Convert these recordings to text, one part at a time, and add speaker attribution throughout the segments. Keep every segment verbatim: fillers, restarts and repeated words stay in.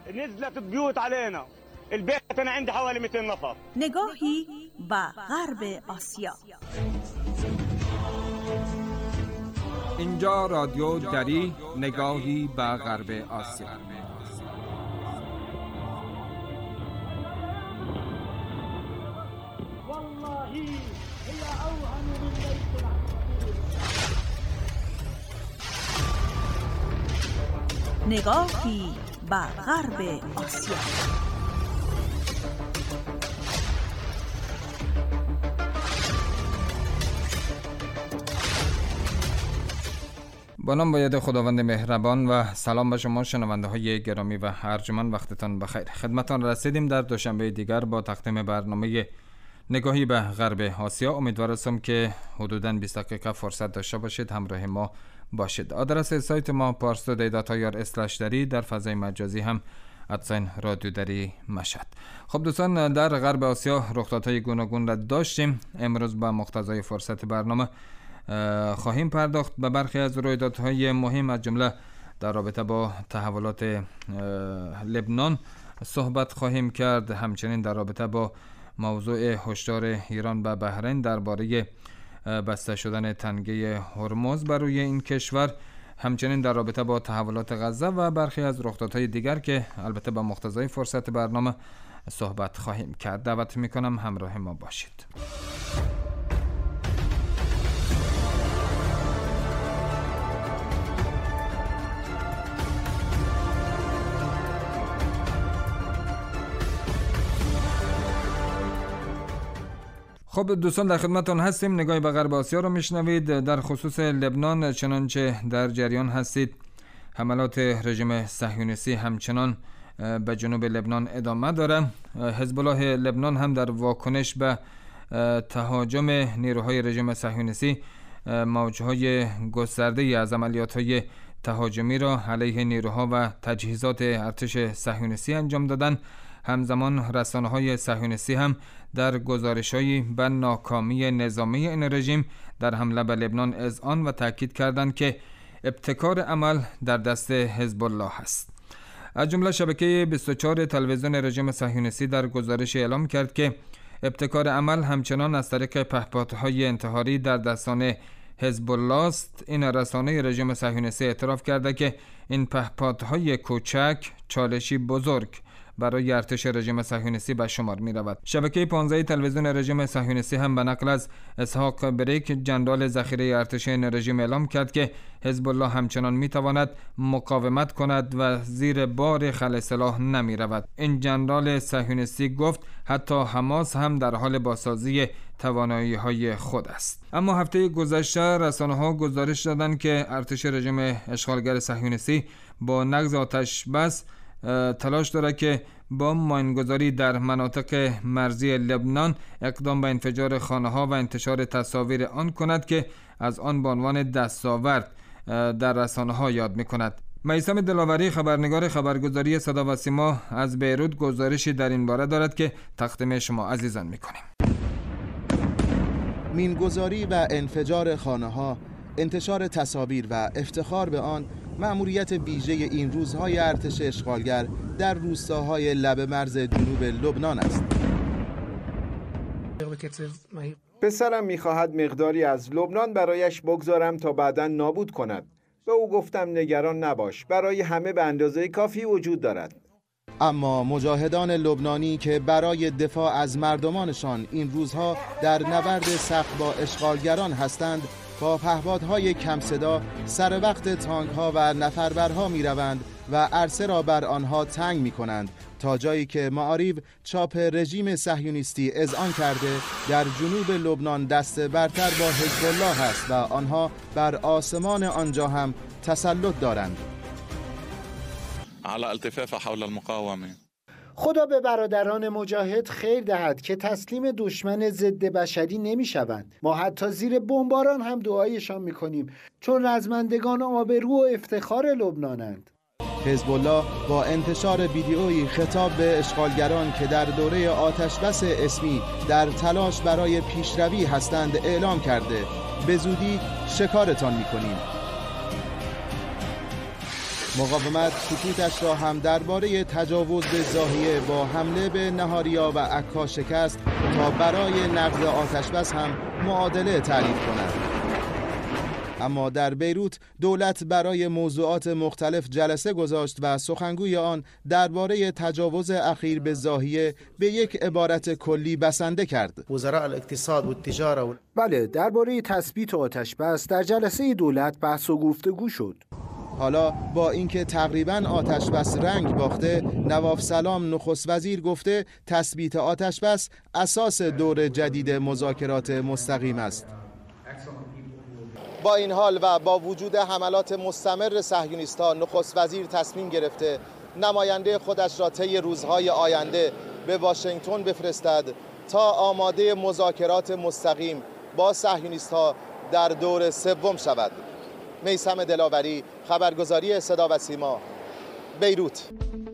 Speaker 1: نزلت بيوت علينا. البيت أنا عندي حوالي مئتين نفر.
Speaker 2: نگاهی به غرب آسیا.
Speaker 3: اینجا رادیو دری، نگاهی به غرب آسیا.
Speaker 2: نگاهی به غرب آسیا.
Speaker 3: با نام و ید خداوند مهربان و سلام به شما شنونده های گرامی و ارجمند، وقتتان بخیر. خدمتان رسیدیم در دوشنبه دیگر با تقدیم برنامه نگاهی به غرب آسیا. امیدوار هستم که حدوداً بیست دقیقه فرصت داشته باشید، همراه ما باشید. آدرس سایت ما پارس تودی دات آی آر اسلش دری، در فضای مجازی هم ادساین رادیو دری مشهد. خب دوستان، در غرب آسیا رخدادهای گوناگون را داشتیم. امروز با مقتضای فرصت برنامه خواهیم پرداخت به برخی از رویدادهای مهم، از جمله در رابطه با تحولات لبنان صحبت خواهیم کرد. همچنین در رابطه با موضوع هشدار ایران به بحرین درباره بسته شدن تنگه هرمز بر روی این کشور، همچنین در رابطه با تحولات غزه و برخی از رخدادهای دیگر که البته با مقتضای فرصت برنامه صحبت خواهیم کرد. دعوت میکنم همراه ما باشید. خب دوستان، در خدمتتون هستیم. نگاهی به غرب آسیا رو میشنوید. در خصوص لبنان، چنانچه در جریان هستید، حملات رژیم صهیونیستی همچنان به جنوب لبنان ادامه داره. حزب الله لبنان هم در واکنش به تهاجم نیروهای رژیم صهیونیستی موجهای گسترده از عملیات‌های تهاجمی را علیه نیروها و تجهیزات ارتش صهیونیستی انجام دادن. همزمان رسانه‌های صهیونیستی هم در گزارش‌هایی به ناکامی نظامی این رژیم در حمله به لبنان اذعان و تاکید کردند که ابتکار عمل در دست حزب الله است. از جمله شبکه بیست و چهار تلویزیون رژیم صهیونیستی در گزارش اعلام کرد که ابتکار عمل همچنان از طریق پهپادهای انتحاری در دستان حزب الله است. این رسانه رژیم صهیونیستی اعتراف کرده که این پهپادهای کوچک چالشی بزرگ برای ارتش رژیم صهیونیستی به شمار می رود. شبکه پانزده تلویزیون رژیم صهیونیستی هم به نقل از اسحاق بریک، جنرال ذخیره ارتش این رژیم، اعلام کرد که حزب الله همچنان می تواند مقاومت کند و زیر بار خل سلاح نمی رود. این جنرال صهیونیستی گفت حتی حماس هم در حال بازسازی توانایی های خود است. اما هفته گذشته رسانه ها گزارش دادند که ارتش رژیم اشغالگر صهیونیستی با نقض آتش بس تلاش داره که با ماینگذاری در مناطق مرزی لبنان اقدام به انفجار خانه ها و انتشار تصاویر آن کند که از آن به عنوان دستاورد در رسانه ها یاد می کند. میثم دلاوری، خبرنگار خبرگزاری صدا و سیما از بیروت، گزارشی در این باره دارد که تقدیم شما عزیزان می کنیم.
Speaker 4: مینگذاری و انفجار خانه ها، انتشار تصاویر و افتخار به آن مأموریت ویژه این روزهای ارتش اشغالگر در روستاهای لب مرز جنوب لبنان است.
Speaker 5: پسرم می‌خواهد مقداری از لبنان برایش بگذارم تا بعداً نابود کند. به او گفتم نگران نباش، برای همه به اندازه کافی وجود دارد.
Speaker 4: اما مجاهدان لبنانی که برای دفاع از مردمانشان این روزها در نبرد سخت با اشغالگران هستند، با پهپادهای کم صدا سر وقت تانک ها و نفربرها می روند و عرصه را بر آنها تنگ می کنند، تا جایی که معاریو چاپ رژیم صهیونیستی اذعان کرده در جنوب لبنان دست برتر با حزب الله است و آنها بر آسمان آنجا هم تسلط دارند.
Speaker 6: على التفاف حول المقاومه.
Speaker 7: خدا به برادران مجاهد خیر دهد که تسلیم دشمن ضد بشری نمی شوند. ما حتی زیر بمباران هم دعایشان می کنیم، چون رزمندگان آبرو و افتخار لبنانند.
Speaker 4: حزب الله با انتشار ویدیویی خطاب به اشغالگران که در دوره آتشبس اسمی در تلاش برای پیشروی هستند اعلام کرده به زودی شکارتان می‌کنیم. مقاومت سکوتش را هم درباره تجاوز به زاهیه با حمله به نهاریا و عکا شکست تا برای نقض آتشبس هم معادله تعریف کند. اما در بیروت دولت برای موضوعات مختلف جلسه گذاشت و سخنگوی آن درباره تجاوز اخیر به زاهیه به یک عبارت کلی بسنده کرد.
Speaker 8: وزراء الاقتصاد و التجاره.
Speaker 7: بله، درباره تثبیت آتشبس در جلسه دولت بحث و گفتگو شد.
Speaker 4: حالا با اینکه تقریباً آتشبس رنگ باخته، نواف سلام نخست وزیر گفته تثبیت آتشبس اساس دور جدید مذاکرات مستقیم است. با این حال و با وجود حملات مستمر صهیونیست‌ها، نخست وزیر تصمیم گرفته نماینده خودش را طی روزهای آینده به واشنگتن بفرستد تا آماده مذاکرات مستقیم با صهیونیست‌ها در دور سوم شود. میثم دلاوری، خبرگزاری صدا و سیما، بیروت.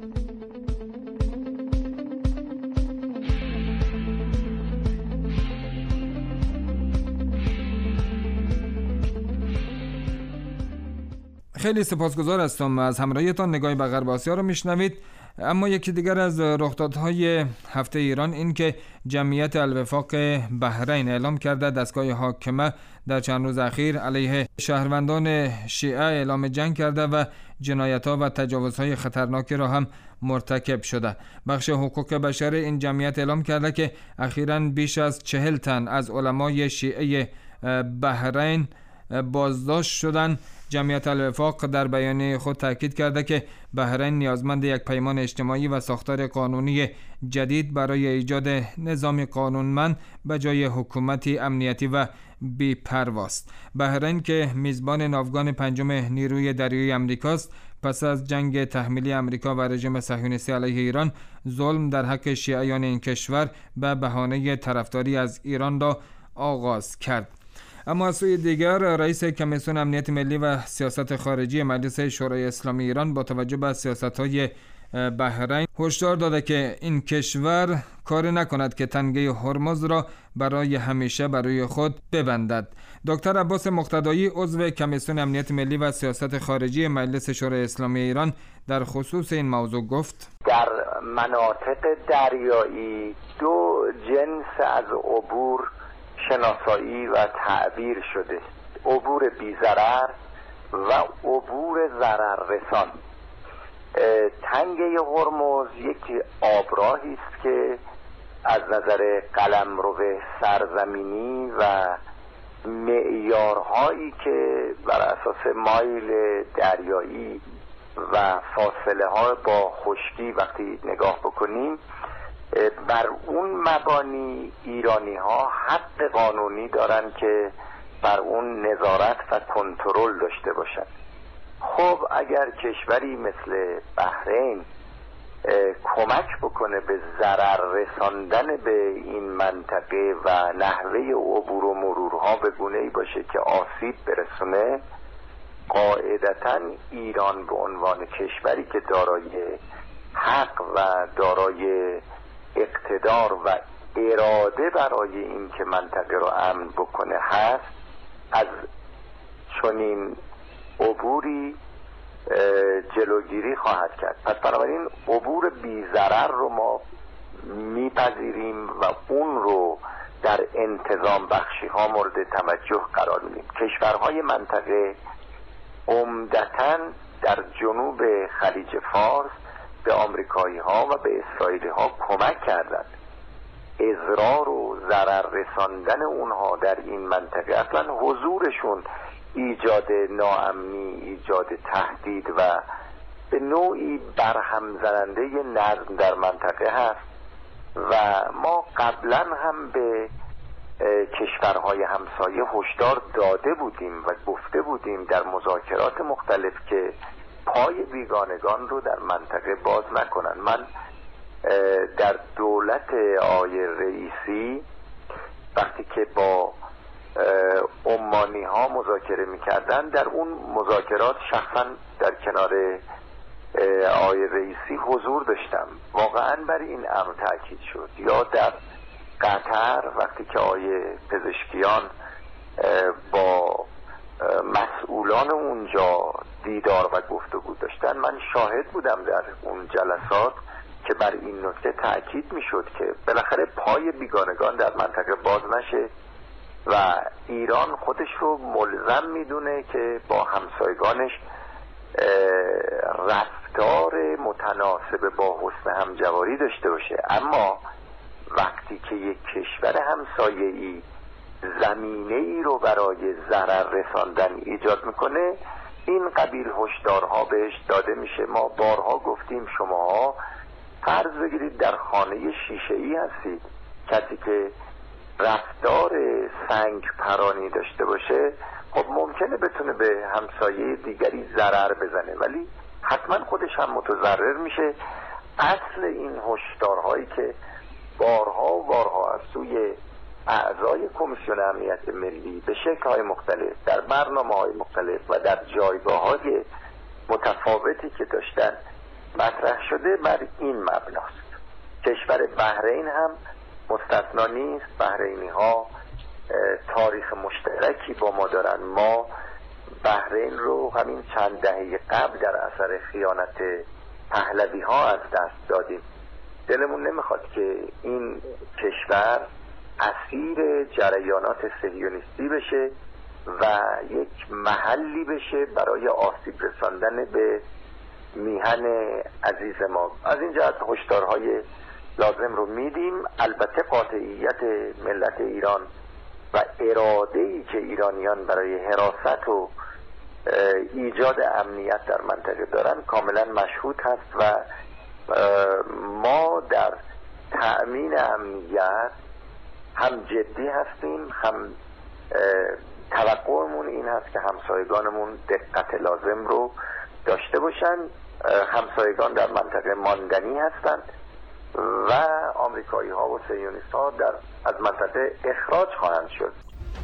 Speaker 3: خیلی سپاسگزار هستم از همراهیتان. نگاهی به غرب آسیا رو میشنوید. اما یکی دیگر از رخدادهای هفته ایران این که جمعیت الوفاق بحرین اعلام کرده دستگاه حاکمه در چند روز اخیر علیه شهروندان شیعه اعلام جنگ کرده و جنایت‌ها و تجاوزهای خطرناکی را هم مرتکب شده. بخش حقوق بشر این جمعیت اعلام کرده که اخیراً بیش از چهل تن از علمای شیعه بحرین بازداشت شدند. جمعیت الوفاق در بیانیه خود تاکید کرده که بحرین نیازمند یک پیمان اجتماعی و ساختار قانونی جدید برای ایجاد نظام قانونمند به جای حکومتی امنیتی و بی‌پرواست. بحرین که میزبان ناوگان پنجم نیروی دریایی امریکاست، پس از جنگ تحمیلی امریکا و رژیم صهیونیستی علیه ایران ظلم در حق شیعیان این کشور به بهانه طرفداری از ایران را آغاز کرد. اما از سوی دیگر رئیس کمیسیون امنیت ملی و سیاست خارجی مجلس شورای اسلامی ایران با توجه به سیاست‌های بحرین هشدار داده که این کشور کار نکند که تنگه هرمز را برای همیشه برای خود ببندد. دکتر عباس مقتدایی عضو کمیسیون امنیت ملی و سیاست خارجی مجلس شورای اسلامی ایران در خصوص این موضوع گفت:
Speaker 9: در مناطق دریایی دو جنس از عبور شناسایی و تعبیر شده: عبور بی ضرر و عبور ضرر رسان. تنگه هرمز یک آبراهی است که از نظر قلمرو سرزمینی و معیارهایی که بر اساس مایل دریایی و فاصله ها با خشکی وقتی نگاه بکنیم، بر اون مبانی ایرانی ها حق قانونی دارن که بر اون نظارت و کنترل داشته باشن. خب اگر کشوری مثل بحرین کمک بکنه به ضرر رساندن به این منطقه و نحوه عبور و مرورها به گونه‌ای باشه که آسیب برسونه، قاعدتاً ایران به عنوان کشوری که دارای حق و دارای اقتدار و اراده برای این که منطقه رو امن بکنه هست، از چنین عبوری جلوگیری خواهد کرد. پس بنابراین عبور بی ضرر رو ما میپذیریم و اون رو در انتظام بخشی ها مورد توجه قرار میدیم. کشورهای منطقه عمدتاً در جنوب خلیج فارس به آمریکایی ها و به اسرائیلی ها کمک کردند. اضرار و ضرر رساندن اونها در این منطقه، اصلا حضورشون ایجاد ناامنی، ایجاد تهدید و به نوعی برهم زننده نظم در منطقه هست و ما قبلا هم به کشورهای همسایه هشدار داده بودیم و گفته بودیم در مذاکرات مختلف که پای بیگانگان رو در منطقه باز نکنن. من در دولت آقای رئیسی وقتی که با عمانی ها مذاکره میکردن، در اون مذاکرات شخصا در کنار آقای رئیسی حضور داشتم. واقعا بر این امر تاکید شد. یا در قطر وقتی که آقای پزشکیان با مسئولان اونجا دیدار و گفتگو داشتن. من شاهد بودم در اون جلسات که بر این نکته تأکید میشد که بالاخره پای بیگانگان در منطقه باز نشه و ایران خودش رو ملزم میدونه که با همسایگانش رفتار متناسب با حسن همجواری داشته باشه. اما وقتی که یک کشور همسایه‌ای زمینه ای رو برای ضرر رساندن ایجاد میکنه، این قبیل هشدارها بهش داده میشه. ما بارها گفتیم شماها فرض بگیرید در خانه شیشه‌ای هستید، کسی که رفتار سنگ پرانی داشته باشه خب ممکنه بتونه به همسایه دیگری ضرر بزنه، ولی حتما خودش هم متضرر میشه. اصل این هشدارهایی که بارها و بارها از سوی اعضای کمیسیون امنیت ملی به شکل‌های مختلف در برنامه‌های مختلف و در جایگاه‌های متفاوتی که داشتن مطرح شده بر این مبناست. کشور بحرین هم مستثنا نیست. بحرینی‌ها تاریخ مشترکی با ما دارن. ما بحرین رو همین چند دهه قبل در اثر خیانت پهلوی‌ها از دست دادیم. دلمون نمیخواد که این کشور اسیر جریانات صهیونیستی بشه و یک محلی بشه برای آسیب رساندن به میهن عزیز ما. از این جهت هشدارهای لازم رو میدیم. البته قاطعیت ملت ایران و اراده‌ای که ایرانیان برای حراست و ایجاد امنیت در منطقه دارن کاملا مشهود هست و ما در تأمین امنیت هم جدی هستیم، هم توقعمون این هست که همسایگانمون دقت لازم رو داشته باشن. همسایگان در منطقه ماندنی هستند و آمریکایی ها و صهیونیست ها در از منطقه اخراج خواهند شد.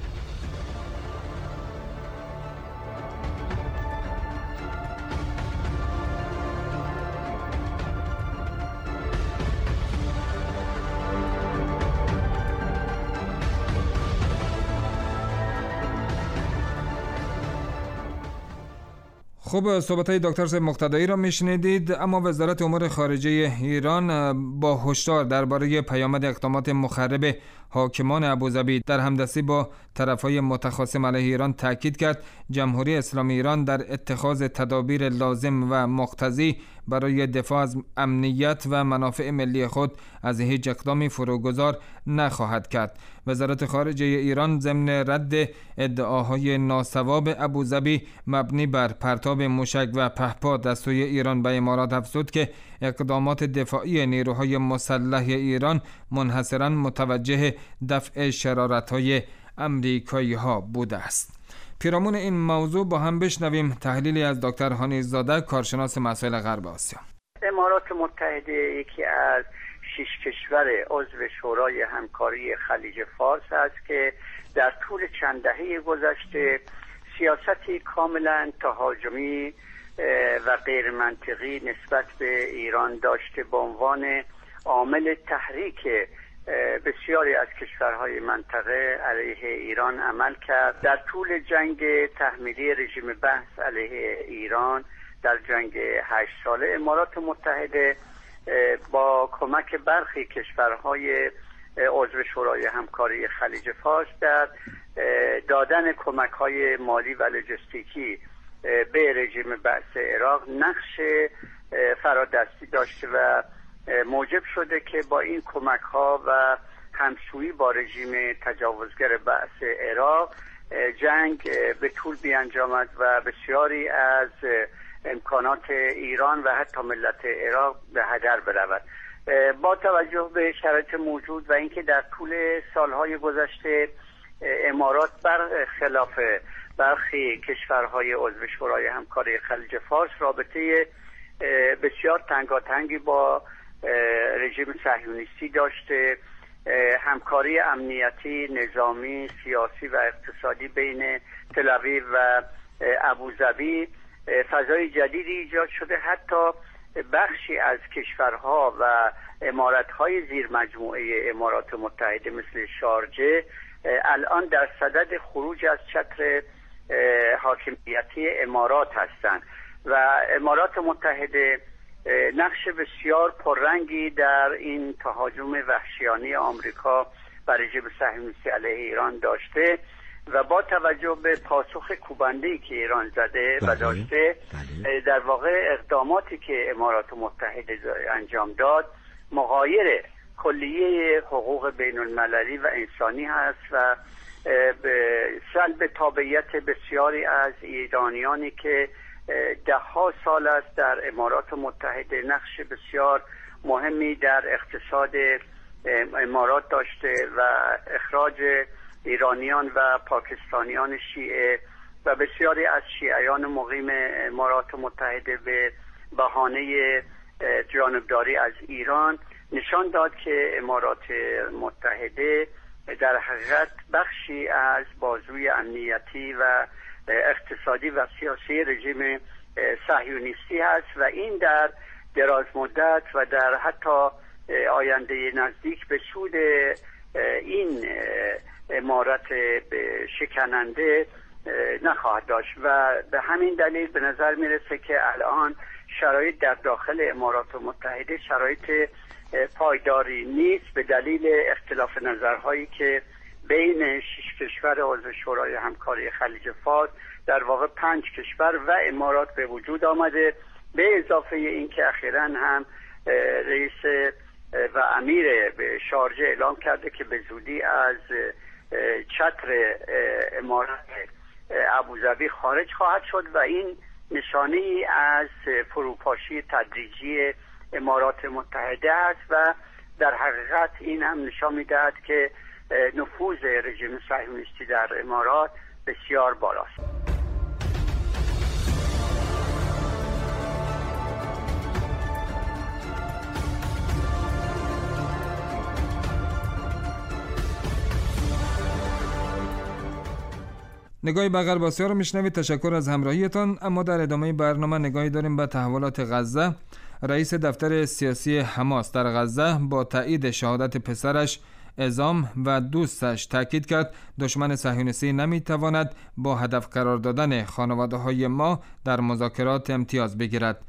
Speaker 3: خب صحبت‌های دکتر صاحب مقتدایی را میشنیدید. اما وزارت امور خارجه ایران با هشدار درباره پیامد اقدامات مخرب حاکمان ابوظبی در همدستی با طرف‌های متخاصم علیه ایران تاکید کرد جمهوری اسلامی ایران در اتخاذ تدابیر لازم و مقتضی برای دفاع از امنیت و منافع ملی خود از هیچ اقدامی فروگذار نخواهد کرد. وزارت خارجه ایران ضمن رد ادعاهای ناصواب ابوظبی مبنی بر پرتاب موشک و پهپاد از سوی ایران به امارات افزود که اقدامات دفاعی نیروهای مسلح ایران منحصراً متوجه دفع شرارت‌های امریکایی ها بوده است. پیرامون این موضوع با هم بشنویم تحلیلی از دکتر هانی زاده، کارشناس مسائل غرب آسیا.
Speaker 10: امارات متحده یکی از شش کشور عضو شورای همکاری خلیج فارس است که در طول چند دهه گذشته سیاستی کاملا تهاجمی و غیر منطقی نسبت به ایران داشته به عنوان عامل تحریک بسیاری از کشورهای منطقه علیه ایران عمل کرد. در طول جنگ تحمیلی رژیم بحث علیه ایران در جنگ هشت ساله امارات متحده با کمک برخی کشورهای عضو شورای همکاری خلیج فارس در دادن کمک‌های مالی و لوجستیکی به رژیم بحث عراق نقش فرادستی داشته و موجب شده که با این کمک‌ها و همسویی با رژیم تجاوزگر بحث عراق جنگ به طول بیانجامد و بسیاری از امکانات ایران و حتی ملت عراق به هدر برود. با توجه به شرایط موجود و اینکه در طول سالهای گذشته امارات برخلاف برخی کشورهای عضو شورای همکاری خلیج فارس رابطه بسیار تنگاتنگی با رژیم صهیونیستی داشته، همکاری امنیتی، نظامی، سیاسی و اقتصادی بین تل‌آویو و ابوظبی فضای جدیدی ایجاد شده. حتی بخشی از کشورها و امارت‌های زیر مجموعه امارات متحده مثل شارجه الان در صدد خروج از چتر حاکمیتی امارات هستند و امارات متحده نقش بسیار پررنگی در این تهاجم وحشیانه آمریکا و رژیم صهیونیستی علیه ایران داشته و با توجه به پاسخ کوبنده‌ای که ایران زده و داشته، در واقع اقداماتی که امارات متحده انجام داد مغایر کلیه حقوق بین المللی و انسانی هست و به سلب تابعیت بسیاری از ایرانیانی که ده ها سال است در امارات متحده نقش بسیار مهمی در اقتصاد امارات داشته و اخراج ایرانیان و پاکستانیان شیعه و بسیاری از شیعیان مقیم امارات متحده به بهانه جانبداری از ایران نشان داد که امارات متحده در حقیقت بخشی از بازوی امنیتی و اقتصادی و سیاسی رژیم صهیونیستی است و این در دراز مدت و در حتی آینده نزدیک به سود این امارت شکننده نخواهد داشت و به همین دلیل به نظر میرسه که الان شرایط در داخل امارات متحده شرایط پایداری نیست به دلیل اختلاف نظرهایی که بین شش کشور عضو شورای همکاری خلیج فارس در واقع پنج کشور و امارات به وجود آمده، به اضافه اینکه اخیراً هم رئیس و امیر به شارجه اعلام کرده که به زودی از چتر امارات ابوظبی خارج خواهد شد و این نشانه‌ای از فروپاشی تدریجی امارات متحده است و در حقیقت این هم نشان می‌دهد که نفوذ رژیم صهیونیستی در امارات بسیار بالاست.
Speaker 3: نگاهی به غرب آسیا رو میشنوید. تشکر از همراهیتان. اما در ادامه برنامه نگاهی داریم به تحولات غزه. رئیس دفتر سیاسی حماس در غزه با تایید شهادت پسرش عظام و دوستش تاکید کرد دشمن صهیونیستی نمیتواند با هدف قرار دادن خانواده‌های ما در مذاکرات امتیاز بگیرد.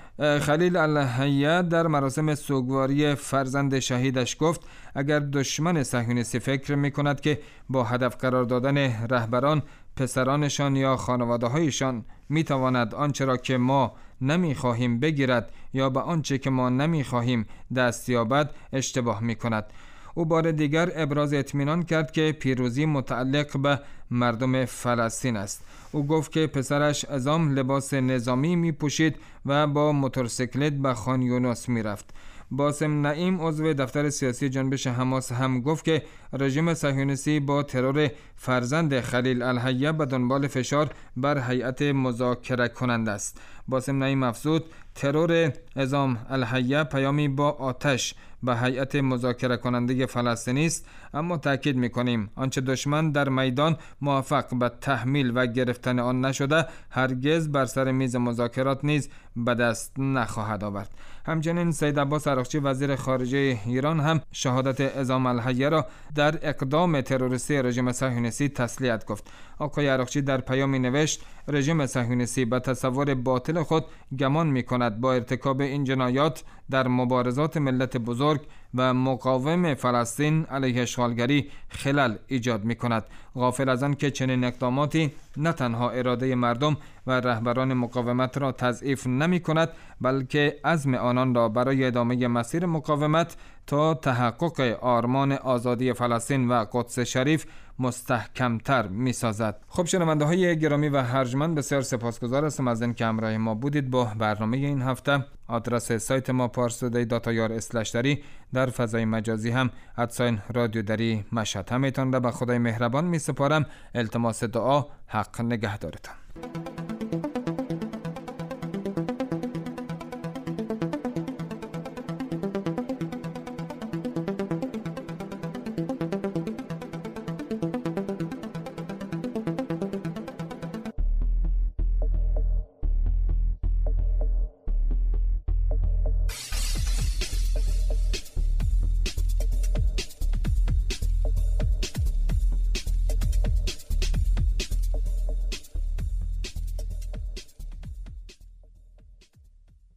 Speaker 3: خلیل الحیه در مراسم سوگواری فرزند شهیدش گفت اگر دشمن صهیونیستی فکر می‌کند که با هدف قرار دادن رهبران پسرانشان یا خانواده‌هایشان می‌تواند آنچه را که ما نمی‌خواهیم بگیرد یا به آنچه که ما نمی‌خواهیم دست یابد اشتباه می‌کند. او بار دیگر ابراز اطمینان کرد که پیروزی متعلق به مردم فلسطین است. او گفت که پسرش عظام لباس نظامی می پوشید و با موتورسیکلت به خان یونس می رفت. باسم نعیم عضو دفتر سیاسی جنبش حماس هم گفت که رژیم صهیونیستی با ترور فرزند خلیل الحیه به دنبال فشار بر هیئت مذاکره کننده است. باسم نعیم افزود ترور عظام الحیه پیامی با آتش به هیئت مذاکره کننده فلسطینی است، اما تاکید می‌کنیم آنچه دشمن در میدان موفق به تحمیل و گرفتن آن نشده هرگز بر سر میز مذاکرات نیز به دست نخواهد آورد. همچنین سید عباس عراقچی وزیر خارجه ایران هم شهادت عظام الحیه را در اقدام تروریستی رژیم صهیونیستی تسلیت گفت. آقای عراقچی در پیامی نوشت رژیم صهیونیستی به تصور باطل خود گمان می‌کند با ارتکاب این جنایات در مبارزات ملت بزرگ و مقاوم فلسطین علیه اشغالگری خلل ایجاد می‌کند، غافل از آن که چنین اقداماتی نه تنها اراده مردم و رهبران مقاومت را تضعیف نمی‌کند بلکه عزم آنان را برای ادامه مسیر مقاومت تا تحقق آرمان آزادی فلسطین و قدس شریف مستحکمتر می سازد. خب شنونده های گرامی و ارجمند، بسیار سپاسگزار هستم از اینکه همراه ما بودید. با برنامه این هفته آدرس سایت ما پارسودی دات آی آر اسلش دری، در فضای مجازی هم ادساین رادیو دری مشهد. همتان را به خدای مهربان می سپارم. التماس دعا، حق نگهدارتان.